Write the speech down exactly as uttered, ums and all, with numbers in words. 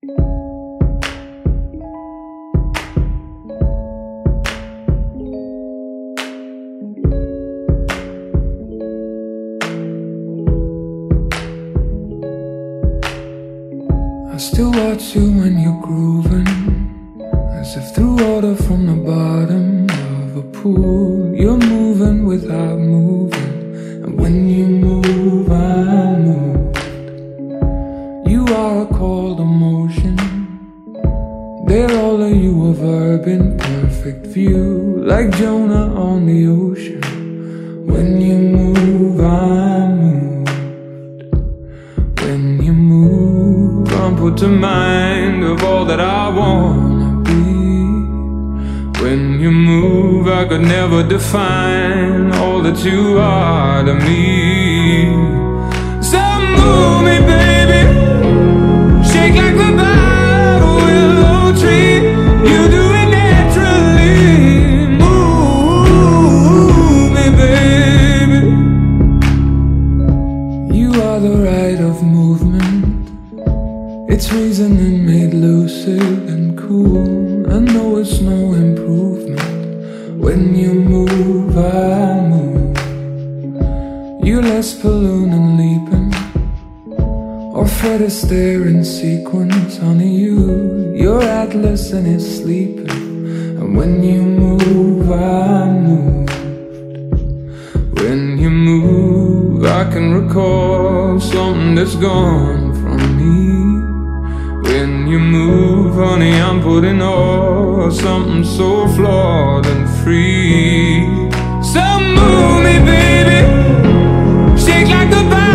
I still watch you when you're grooving, as if through water from the bottom of a pool. You're moving without moving, and when you move, I'm moved. You are a cold emotion. There all of you a verb in perfect view, like Jonah on the ocean. When you move, I'm moved. When you move, I'm put to mind of all that I wanna be. When you move, I could never define all that you are to me. So move me, baby, shake like the bough of a willow tree. You do it naturally. Move me, baby. You are the rite of movement. It's reasoning made lucid and cool. I know it's no improvement. When you move, I move. You less balloon and leaping, or Fred Astaire in sequence. Honey, you, you're Atlas and it's sleeping. And when you move, I move. When you move, I can recall something that's gone from me. When you move, honey, I'm putting all something so flawed and free. So move me, baby, shake like the